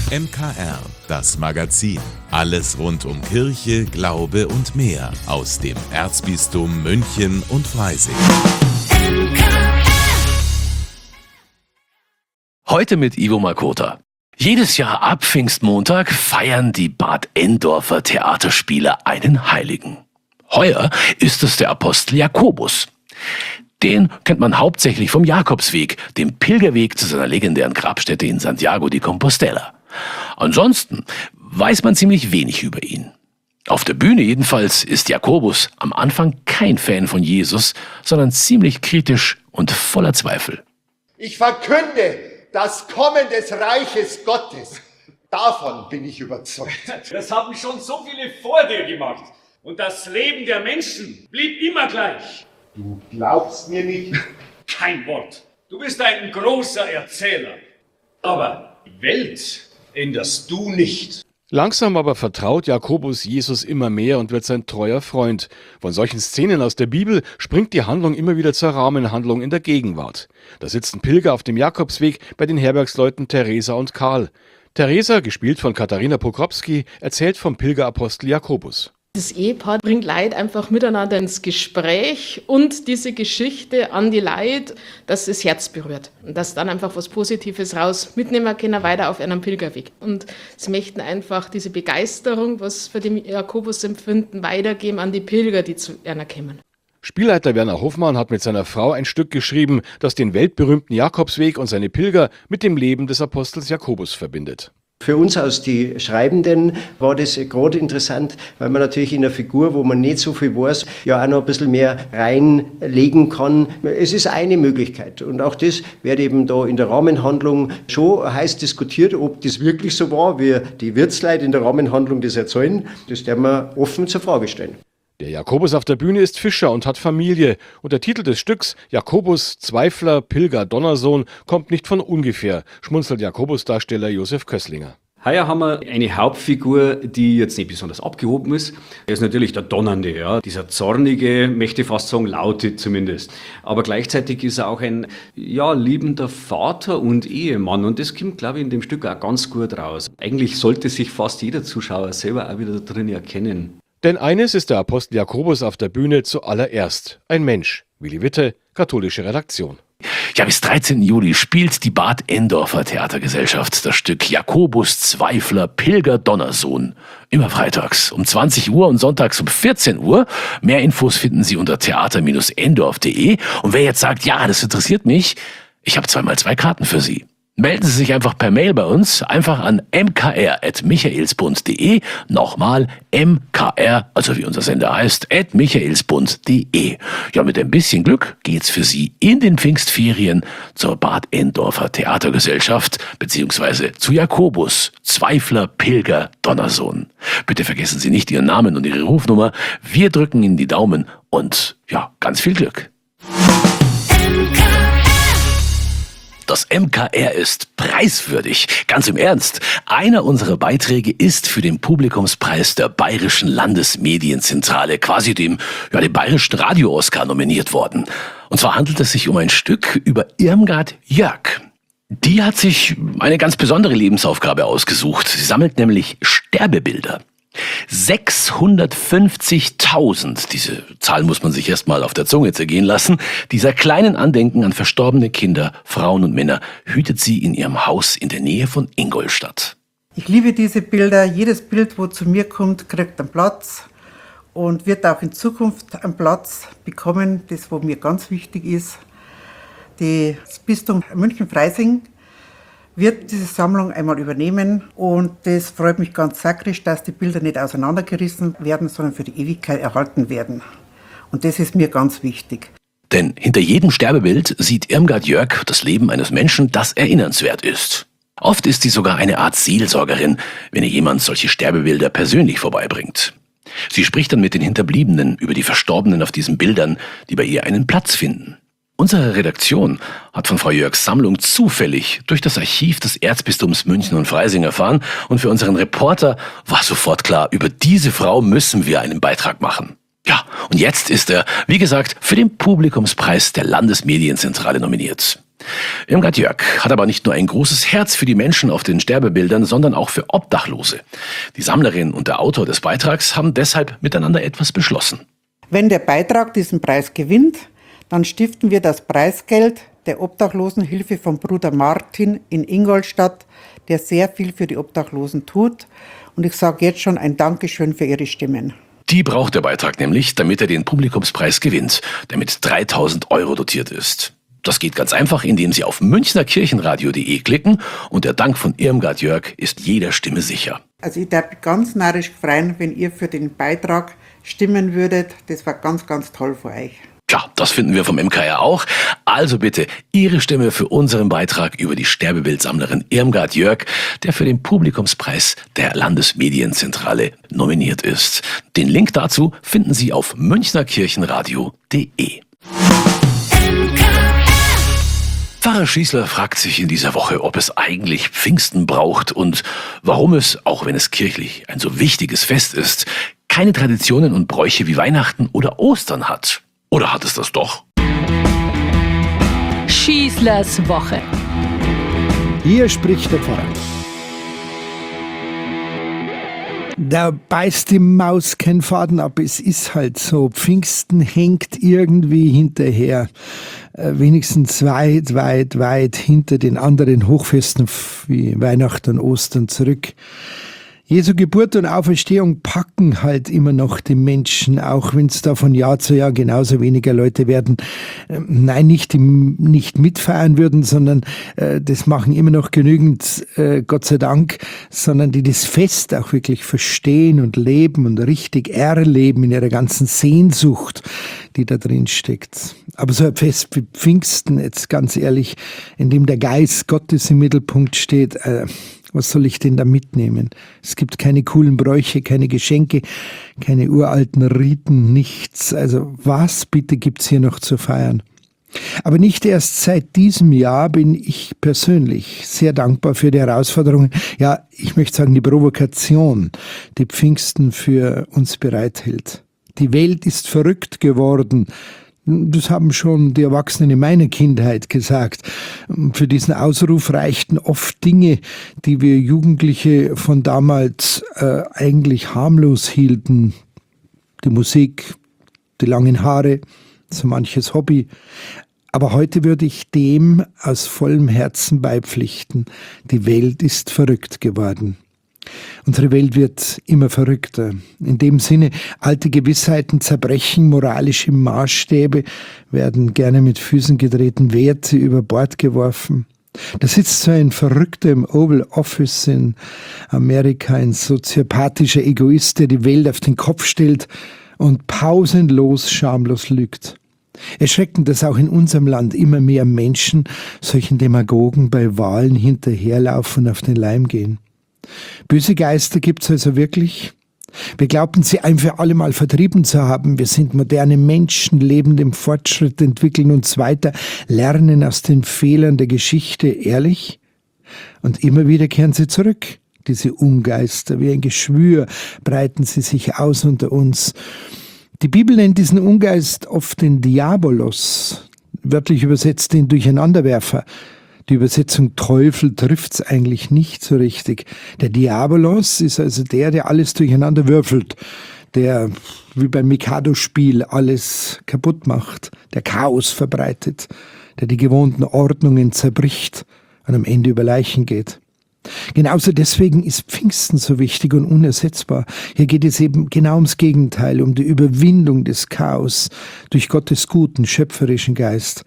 MKR, das Magazin. Alles rund um Kirche, Glaube und mehr aus dem Erzbistum München und Freising. Heute mit Ivo Makota. Jedes Jahr ab Pfingstmontag feiern die Bad Endorfer Theaterspieler einen Heiligen. Heuer ist es der Apostel Jakobus. Den kennt man hauptsächlich vom Jakobsweg, dem Pilgerweg zu seiner legendären Grabstätte in Santiago de Compostela. Ansonsten weiß man ziemlich wenig über ihn. Auf der Bühne jedenfalls ist Jakobus am Anfang kein Fan von Jesus, sondern ziemlich kritisch und voller Zweifel. Ich verkünde das Kommen des Reiches Gottes. Davon bin ich überzeugt. Das haben schon so viele vor dir gemacht. Und das Leben der Menschen blieb immer gleich. Du glaubst mir nicht? Kein Wort. Du bist ein großer Erzähler. Aber die Welt änderst du nicht. Langsam aber vertraut Jakobus Jesus immer mehr und wird sein treuer Freund. Von solchen Szenen aus der Bibel springt die Handlung immer wieder zur Rahmenhandlung in der Gegenwart. Da sitzen Pilger auf dem Jakobsweg bei den Herbergsleuten Theresa und Karl. Theresa, gespielt von Katharina Pokropski, erzählt vom Pilgerapostel Jakobus. Das Ehepaar bringt Leute einfach miteinander ins Gespräch und diese Geschichte an die Leute, dass das Herz berührt. Und dass dann einfach was Positives raus mitnehmen können, weiter auf einem Pilgerweg. Und sie möchten einfach diese Begeisterung, was für den Jakobus empfinden, weitergeben an die Pilger, die zu einer kommen. Spielleiter Werner Hofmann hat mit seiner Frau ein Stück geschrieben, das den weltberühmten Jakobsweg und seine Pilger mit dem Leben des Apostels Jakobus verbindet. Für uns als die Schreibenden war das gerade interessant, weil man natürlich in einer Figur, wo man nicht so viel weiß, ja auch noch ein bisschen mehr reinlegen kann. Es ist eine Möglichkeit und auch das wird eben da in der Rahmenhandlung schon heiß diskutiert, ob das wirklich so war, wie die Wirtsleute in der Rahmenhandlung das erzählen. Das werden wir offen zur Frage stellen. Der Jakobus auf der Bühne ist Fischer und hat Familie. Und der Titel des Stücks, Jakobus, Zweifler, Pilger, Donnersohn, kommt nicht von ungefähr, schmunzelt Jakobus-Darsteller Josef Kösslinger. Heuer haben wir eine Hauptfigur, die jetzt nicht besonders abgehoben ist. Er ist natürlich der Donnernde, ja. Dieser zornige, möchte fast sagen, laute zumindest. Aber gleichzeitig ist er auch ein, ja, liebender Vater und Ehemann. Und das kommt, glaube ich, in dem Stück auch ganz gut raus. Eigentlich sollte sich fast jeder Zuschauer selber auch wieder da drin erkennen. Denn eines ist der Apostel Jakobus auf der Bühne zuallererst: ein Mensch. Willi Witte, katholische Redaktion. Ja, bis 13. Juli spielt die Bad Endorfer Theatergesellschaft das Stück Jakobus, Zweifler, Pilger, Donnersohn. Immer freitags um 20 Uhr und sonntags um 14 Uhr. Mehr Infos finden Sie unter theater-endorf.de. Und wer jetzt sagt, ja, das interessiert mich, ich habe 2x2 Karten für Sie. Melden Sie sich einfach per Mail bei uns, einfach an mkr@michaelsbund.de, nochmal mkr, also wie unser Sender heißt, @michaelsbund.de. Ja, mit ein bisschen Glück geht's für Sie in den Pfingstferien zur Bad Endorfer Theatergesellschaft, beziehungsweise zu Jakobus, Zweifler, Pilger, Donnersohn. Bitte vergessen Sie nicht Ihren Namen und Ihre Rufnummer. Wir drücken Ihnen die Daumen und ja, ganz viel Glück. Das MKR ist preiswürdig. Ganz im Ernst. Einer unserer Beiträge ist für den Publikumspreis der Bayerischen Landesmedienzentrale, quasi dem Bayerischen Radio-Oscar, nominiert worden. Und zwar handelt es sich um ein Stück über Irmgard Jörg. Die hat sich eine ganz besondere Lebensaufgabe ausgesucht. Sie sammelt nämlich Sterbebilder. 650.000, diese Zahl muss man sich erstmal auf der Zunge zergehen lassen, dieser kleinen Andenken an verstorbene Kinder, Frauen und Männer hütet sie in ihrem Haus in der Nähe von Ingolstadt. Ich liebe diese Bilder. Jedes Bild, wo zu mir kommt, kriegt einen Platz und wird auch in Zukunft einen Platz bekommen, das, was mir ganz wichtig ist. Das Bistum München-Freising wird diese Sammlung einmal übernehmen und das freut mich ganz sakrisch, dass die Bilder nicht auseinandergerissen werden, sondern für die Ewigkeit erhalten werden. Und das ist mir ganz wichtig. Denn hinter jedem Sterbebild sieht Irmgard Jörg das Leben eines Menschen, das erinnernswert ist. Oft ist sie sogar eine Art Seelsorgerin, wenn ihr jemand solche Sterbebilder persönlich vorbeibringt. Sie spricht dann mit den Hinterbliebenen über die Verstorbenen auf diesen Bildern, die bei ihr einen Platz finden. Unsere Redaktion hat von Frau Jörgs Sammlung zufällig durch das Archiv des Erzbistums München und Freising erfahren und für unseren Reporter war sofort klar, über diese Frau müssen wir einen Beitrag machen. Ja, und jetzt ist er, wie gesagt, für den Publikumspreis der Landesmedienzentrale nominiert. Irmgard Jörg hat aber nicht nur ein großes Herz für die Menschen auf den Sterbebildern, sondern auch für Obdachlose. Die Sammlerin und der Autor des Beitrags haben deshalb miteinander etwas beschlossen. Wenn der Beitrag diesen Preis gewinnt, dann stiften wir das Preisgeld der Obdachlosenhilfe von Bruder Martin in Ingolstadt, der sehr viel für die Obdachlosen tut. Und ich sage jetzt schon ein Dankeschön für Ihre Stimmen. Die braucht der Beitrag nämlich, damit er den Publikumspreis gewinnt, der mit 3.000 € dotiert ist. Das geht ganz einfach, indem Sie auf münchnerkirchenradio.de klicken und der Dank von Irmgard Jörg ist jeder Stimme sicher. Also ich darf mich ganz narrisch freuen, wenn ihr für den Beitrag stimmen würdet. Das war ganz, ganz toll für euch. Klar, das finden wir vom MKR auch. Also bitte Ihre Stimme für unseren Beitrag über die Sterbebildsammlerin Irmgard Jörg, der für den Publikumspreis der Landesmedienzentrale nominiert ist. Den Link dazu finden Sie auf münchnerkirchenradio.de. Pfarrer Schießler fragt sich in dieser Woche, ob es eigentlich Pfingsten braucht und warum es, auch wenn es kirchlich ein so wichtiges Fest ist, keine Traditionen und Bräuche wie Weihnachten oder Ostern hat. Oder hat es das doch? Schießlers Woche. Hier spricht der Pfarrer. Da beißt die Maus keinen Faden ab. Es ist halt so. Pfingsten hängt irgendwie hinterher. Wenigstens weit hinter den anderen Hochfesten wie Weihnachten und Ostern zurück. Jesu Geburt und Auferstehung packen halt immer noch die Menschen, auch wenn es da von Jahr zu Jahr genauso weniger Leute werden. Nein, nicht mitfeiern würden, sondern das machen immer noch genügend, Gott sei Dank, sondern die das Fest auch wirklich verstehen und leben und richtig erleben in ihrer ganzen Sehnsucht, die da drin steckt. Aber so ein Fest wie Pfingsten, jetzt ganz ehrlich, in dem der Geist Gottes im Mittelpunkt steht, was soll ich denn da mitnehmen? Es gibt keine coolen Bräuche, keine Geschenke, keine uralten Riten, nichts. Also was bitte gibt's hier noch zu feiern? Aber nicht erst seit diesem Jahr bin ich persönlich sehr dankbar für die Herausforderungen, ja, ich möchte sagen die Provokation, die Pfingsten für uns bereithält. Die Welt ist verrückt geworden. Das haben schon die Erwachsenen in meiner Kindheit gesagt. Für diesen Ausruf reichten oft Dinge, die wir Jugendliche von damals eigentlich harmlos hielten. Die Musik, die langen Haare, so manches Hobby. Aber heute würde ich dem aus vollem Herzen beipflichten. Die Welt ist verrückt geworden. Unsere Welt wird immer verrückter. In dem Sinne, alte Gewissheiten zerbrechen, moralische Maßstäbe werden gerne mit Füßen getreten, Werte über Bord geworfen. Da sitzt so ein Verrückter im Oval Office in Amerika, ein soziopathischer Egoist, der die Welt auf den Kopf stellt und pausenlos schamlos lügt. Erschreckend, dass auch in unserem Land immer mehr Menschen solchen Demagogen bei Wahlen hinterherlaufen und auf den Leim gehen. Böse Geister gibt's also wirklich? Wir glaubten sie ein für alle Mal vertrieben zu haben. Wir sind moderne Menschen, leben dem Fortschritt, entwickeln uns weiter, lernen aus den Fehlern der Geschichte, ehrlich? Und immer wieder kehren sie zurück. Diese Ungeister, wie ein Geschwür, breiten sie sich aus unter uns. Die Bibel nennt diesen Ungeist oft den Diabolos, wörtlich übersetzt den Durcheinanderwerfer. Die Übersetzung Teufel trifft's eigentlich nicht so richtig. Der Diabolos ist also der alles durcheinander würfelt, der wie beim Mikado-Spiel alles kaputt macht, der Chaos verbreitet, der die gewohnten Ordnungen zerbricht und am Ende über Leichen geht. Genauso deswegen ist Pfingsten so wichtig und unersetzbar. Hier geht es eben genau ums Gegenteil, um die Überwindung des Chaos durch Gottes guten, schöpferischen Geist.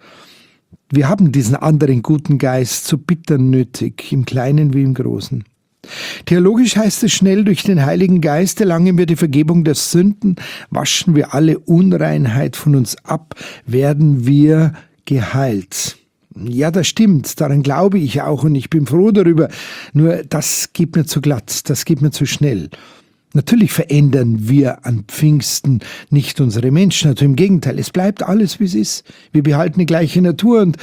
Wir haben diesen anderen guten Geist so bitter nötig, im Kleinen wie im Großen. Theologisch heißt es schnell, durch den Heiligen Geist erlangen wir die Vergebung der Sünden, waschen wir alle Unreinheit von uns ab, werden wir geheilt. Ja, das stimmt, daran glaube ich auch und ich bin froh darüber, nur das geht mir zu glatt, das geht mir zu schnell. Natürlich verändern wir an Pfingsten nicht unsere Menschen, also im Gegenteil, es bleibt alles, wie es ist. Wir behalten die gleiche Natur und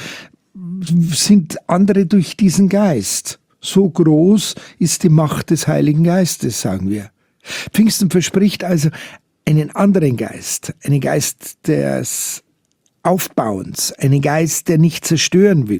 sind andere durch diesen Geist. So groß ist die Macht des Heiligen Geistes, sagen wir. Pfingsten verspricht also einen anderen Geist, des Aufbauens, einen Geist, der nicht zerstören will.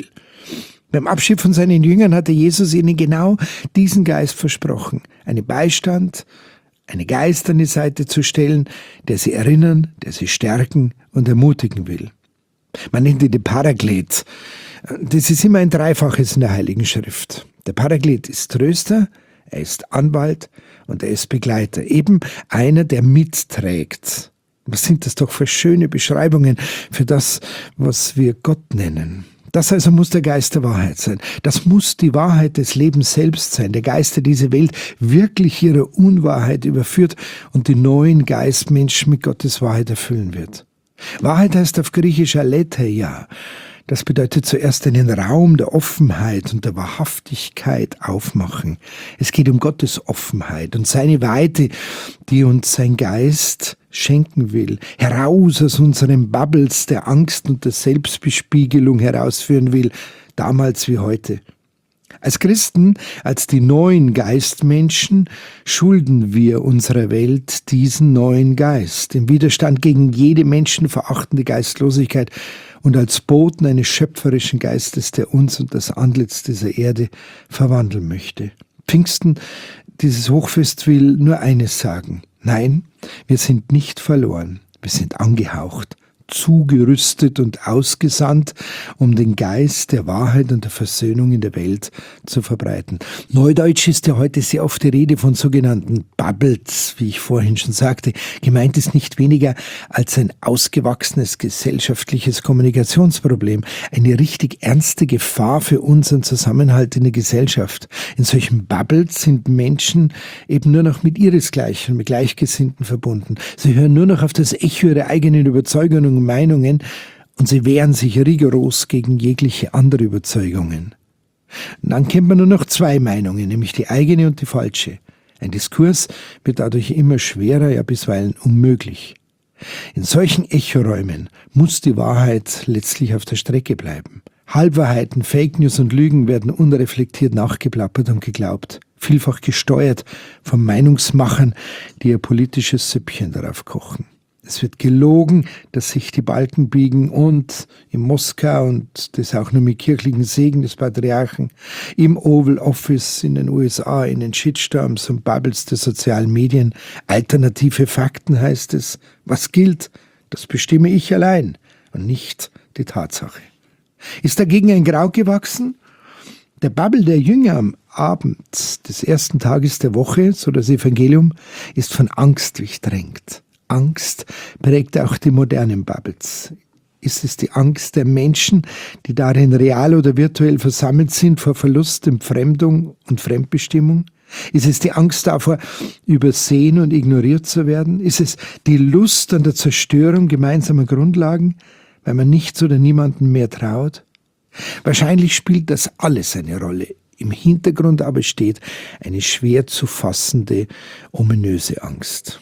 Beim Abschied von seinen Jüngern hatte Jesus ihnen genau diesen Geist versprochen. Einen Beistand, einen Geist an die Seite zu stellen, der sie erinnern, der sie stärken und ermutigen will. Man nennt ihn den Paraklet. Das ist immer ein Dreifaches in der Heiligen Schrift. Der Paraklet ist Tröster, er ist Anwalt und er ist Begleiter. Eben einer, der mitträgt. Was sind das doch für schöne Beschreibungen für das, was wir Gott nennen. Das also muss der Geist der Wahrheit sein. Das muss die Wahrheit des Lebens selbst sein. Der Geist, der diese Welt wirklich ihrer Unwahrheit überführt und die neuen Geistmenschen mit Gottes Wahrheit erfüllen wird. Wahrheit heißt auf Griechisch aletheia. Das bedeutet zuerst einen Raum der Offenheit und der Wahrhaftigkeit aufmachen. Es geht um Gottes Offenheit und seine Weite, die uns sein Geist schenken will, heraus aus unseren Bubbles der Angst und der Selbstbespiegelung herausführen will, damals wie heute. Als Christen, als die neuen Geistmenschen, schulden wir unserer Welt diesen neuen Geist, im Widerstand gegen jede menschenverachtende Geistlosigkeit und als Boten eines schöpferischen Geistes, der uns und das Antlitz dieser Erde verwandeln möchte. Pfingsten, dieses Hochfest, will nur eines sagen. Nein, wir sind nicht verloren, wir sind angehaucht, zugerüstet und ausgesandt, um den Geist der Wahrheit und der Versöhnung in der Welt zu verbreiten. Neudeutsch ist ja heute sehr oft die Rede von sogenannten Bubbles, wie ich vorhin schon sagte. Gemeint ist nicht weniger als ein ausgewachsenes gesellschaftliches Kommunikationsproblem, eine richtig ernste Gefahr für unseren Zusammenhalt in der Gesellschaft. In solchen Bubbles sind Menschen eben nur noch mit ihresgleichen, mit Gleichgesinnten verbunden. Sie hören nur noch auf das Echo ihrer eigenen Überzeugungen und Meinungen und sie wehren sich rigoros gegen jegliche andere Überzeugungen. Und dann kennt man nur noch zwei Meinungen, nämlich die eigene und die falsche. Ein Diskurs wird dadurch immer schwerer, ja bisweilen unmöglich. In solchen Echoräumen muss die Wahrheit letztlich auf der Strecke bleiben. Halbwahrheiten, Fake News und Lügen werden unreflektiert nachgeplappert und geglaubt, vielfach gesteuert von Meinungsmachern, die ihr politisches Süppchen darauf kochen. Es wird gelogen, dass sich die Balken biegen und in Moskau und das auch nur mit kirchlichen Segen des Patriarchen, im Oval Office in den USA, in den Shitstorms und Bubbles der sozialen Medien, alternative Fakten heißt es. Was gilt, das bestimme ich allein und nicht die Tatsache. Ist dagegen ein Grau gewachsen? Der Bubble der Jünger am Abend des ersten Tages der Woche, so das Evangelium, ist von Angst durchdrängt. Angst prägt auch die modernen Bubbles. Ist es die Angst der Menschen, die darin real oder virtuell versammelt sind, vor Verlust, Entfremdung und Fremdbestimmung? Ist es die Angst davor, übersehen und ignoriert zu werden? Ist es die Lust an der Zerstörung gemeinsamer Grundlagen, weil man nichts oder niemandem mehr traut? Wahrscheinlich spielt das alles eine Rolle. Im Hintergrund aber steht eine schwer zu fassende, ominöse Angst.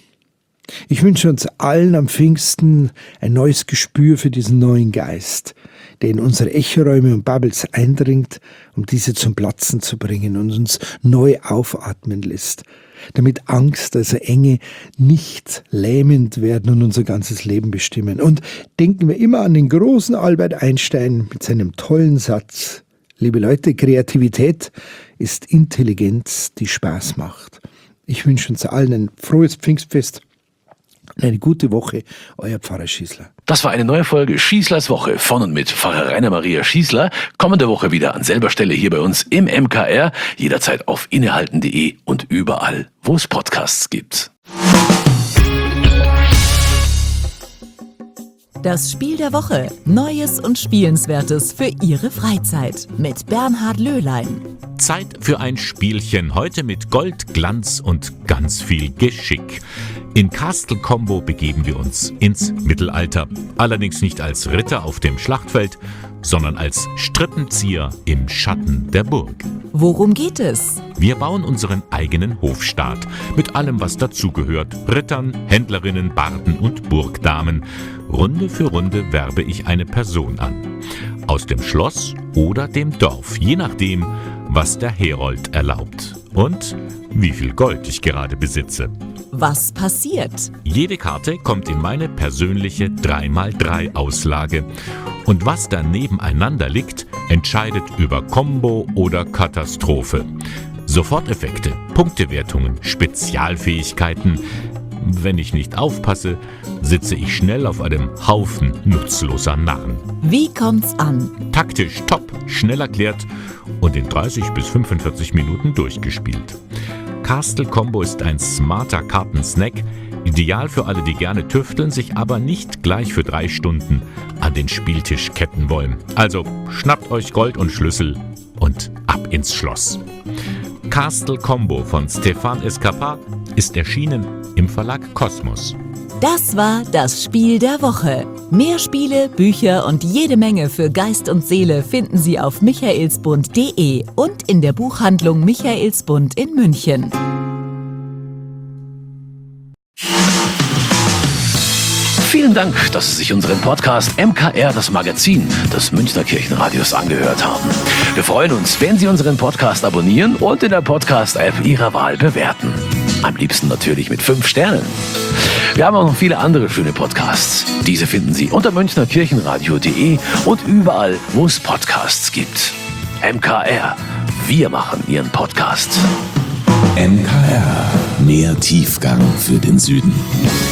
Ich wünsche uns allen am Pfingsten ein neues Gespür für diesen neuen Geist, der in unsere Echoräume und Bubbles eindringt, um diese zum Platzen zu bringen und uns neu aufatmen lässt, damit Angst, also Enge, nicht lähmend werden und unser ganzes Leben bestimmen. Und denken wir immer an den großen Albert Einstein mit seinem tollen Satz: Liebe Leute, Kreativität ist Intelligenz, die Spaß macht. Ich wünsche uns allen ein frohes Pfingstfest. Eine gute Woche, euer Pfarrer Schießler. Das war eine neue Folge Schießlers Woche von und mit Pfarrer Rainer Maria Schießler. Kommende Woche wieder an selber Stelle hier bei uns im MKR. Jederzeit auf innehalten.de und überall, wo es Podcasts gibt. Das Spiel der Woche. Neues und Spielenswertes für Ihre Freizeit. Mit Bernhard Löhlein. Zeit für ein Spielchen. Heute mit Gold, Glanz und ganz viel Geschick. In Castle Combo begeben wir uns ins Mittelalter. Allerdings nicht als Ritter auf dem Schlachtfeld, sondern als Strippenzieher im Schatten der Burg. Worum geht es? Wir bauen unseren eigenen Hofstaat. Mit allem, was dazugehört. Rittern, Händlerinnen, Barden und Burgdamen. Runde für Runde werbe ich eine Person an. Aus dem Schloss oder dem Dorf, je nachdem, was der Herold erlaubt. Und wie viel Gold ich gerade besitze. Was passiert? Jede Karte kommt in meine persönliche 3x3 Auslage. Und was da nebeneinander liegt, entscheidet über Combo oder Katastrophe. Soforteffekte, Punktewertungen, Spezialfähigkeiten. Wenn ich nicht aufpasse, sitze ich schnell auf einem Haufen nutzloser Narren. Wie kommt's an? Taktisch top, schnell erklärt und in 30 bis 45 Minuten durchgespielt. Castle Combo ist ein smarter Kartensnack, ideal für alle, die gerne tüfteln, sich aber nicht gleich für 3 Stunden an den Spieltisch ketten wollen. Also schnappt euch Gold und Schlüssel und ab ins Schloss. Castle Combo von Stefan Escapar ist erschienen im Verlag Kosmos. Das war das Spiel der Woche. Mehr Spiele, Bücher und jede Menge für Geist und Seele finden Sie auf michaelsbund.de und in der Buchhandlung Michaelsbund in München. Vielen Dank, dass Sie sich unseren Podcast MKR, das Magazin des Münchner Kirchenradios, angehört haben. Wir freuen uns, wenn Sie unseren Podcast abonnieren und in der Podcast-App Ihrer Wahl bewerten. Am liebsten natürlich mit 5 Sternen. Wir haben auch noch viele andere schöne Podcasts. Diese finden Sie unter münchnerkirchenradio.de und überall, wo es Podcasts gibt. MKR, wir machen Ihren Podcast. MKR, mehr Tiefgang für den Süden.